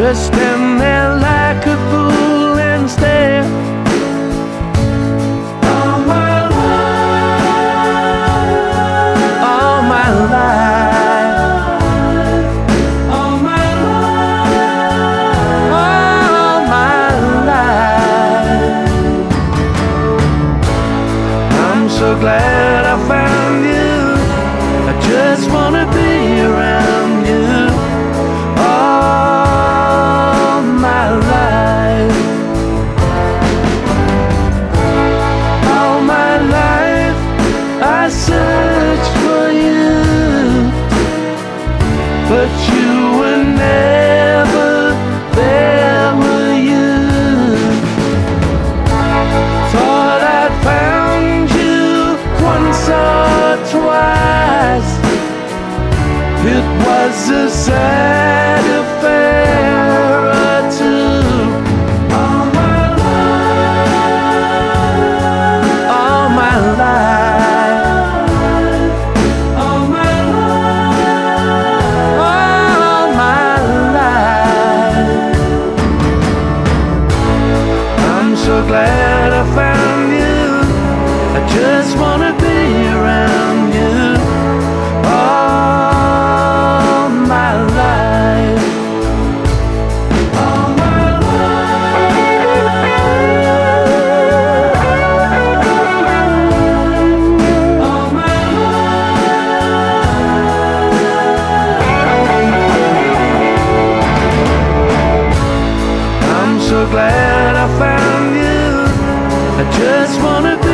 just stand there like a fool and stare. All my life, all my life, all my life, all my life. I'm so glad I found you. I just wanna be around you. All my life, all my life, I searched for you, but you were never there, were you? Thought I'd found you once or twice. It was a sad affair or two. All my life, all my life, all my life, all my life. I'm so glad I found you. I just wanna be around you. All my life, all my life, all my life. I'm so glad I found you. I just wanna